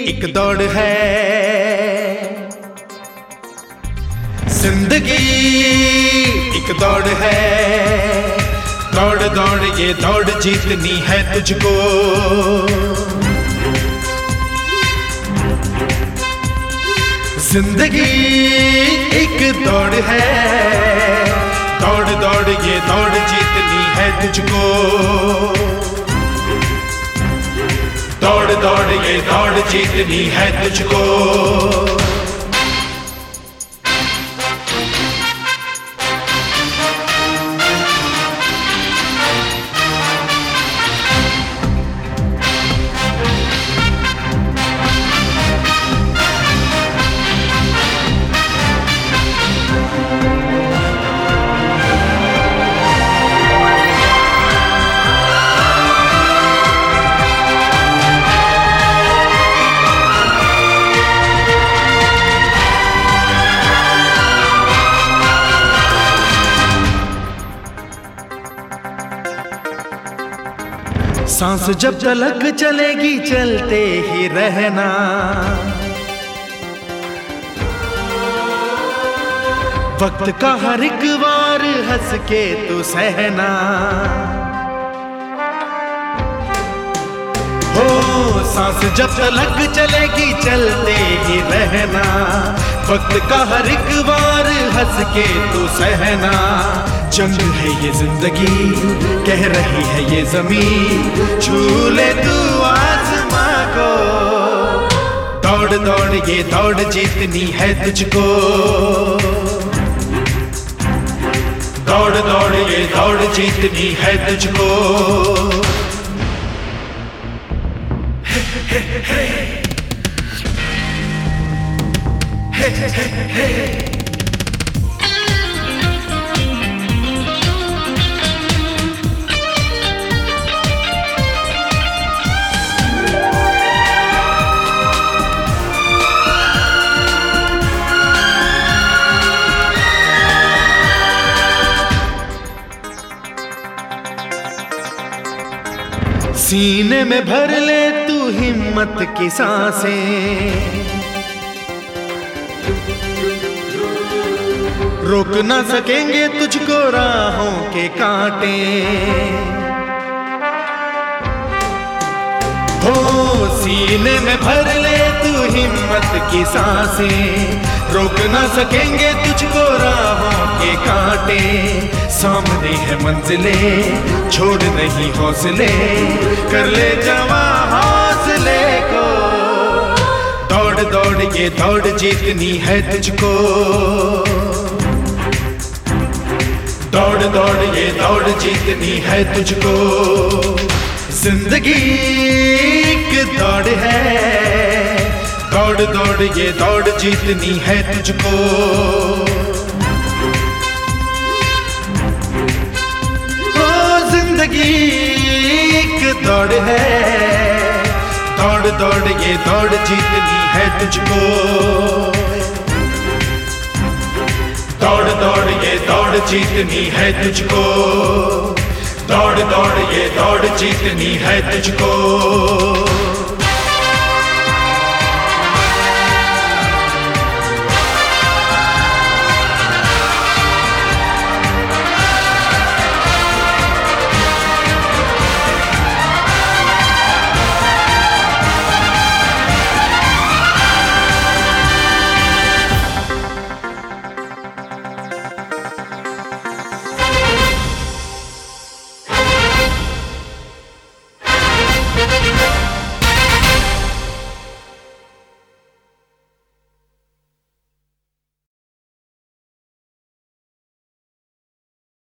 एक दौड़ है, जिंदगी एक दौड़ है। दौड़ दौड़ ये दौड़ जीतनी है तुझको। जिंदगी एक दौड़ है, दौड़ दौड़ ये दौड़ जीतनी है तुझको। दौड़ दौड़ ये दौड़ जीतनी है तुझको। सांस जब तलक चलेगी चलते ही रहना। वक्त का हर एक वार हंस के तू सहना। हो सांस जब तलक चलेगी चलते ही रहना। वक्त का हर एक वार हंस के तू सहना। जंग है ये जिंदगी, कह रही है ये जमीन, छू ले तू आसमां को। दौड़ दौड़ ये दौड़ जीतनी है तुझको। दौड़ दौड़ ये दौड़ जीतनी है तुझको। सीने में भर ले तू हिम्मत की सांसें। रोक ना सकेंगे तुझको राहों के कांटे। हो सीने में भर ले तू हिम्मत की सांसें। रोक ना सकेंगे तुझको राहों के कांटे। सामने है मंजिलें, छोड़ नहीं हौसले, कर ले जवां हौसले को। दौड़ दौड़ ये दौड़ जीतनी है तुझको। दौड़ दौड़ ये दौड़ जीतनी है तुझको। जिंदगी एक दौड़ है, दौड़ दौड़ ये दौड़ जीतनी है तुझको। जिंदगी एक दौड़ है, दौड़ दौड़ ये दौड़ जीतनी है तुझको। दौड़ दौड़ ये दौड़ जीतनी है तुझको। दौड़ दौड़ ये दौड़ जीतनी है तुझको।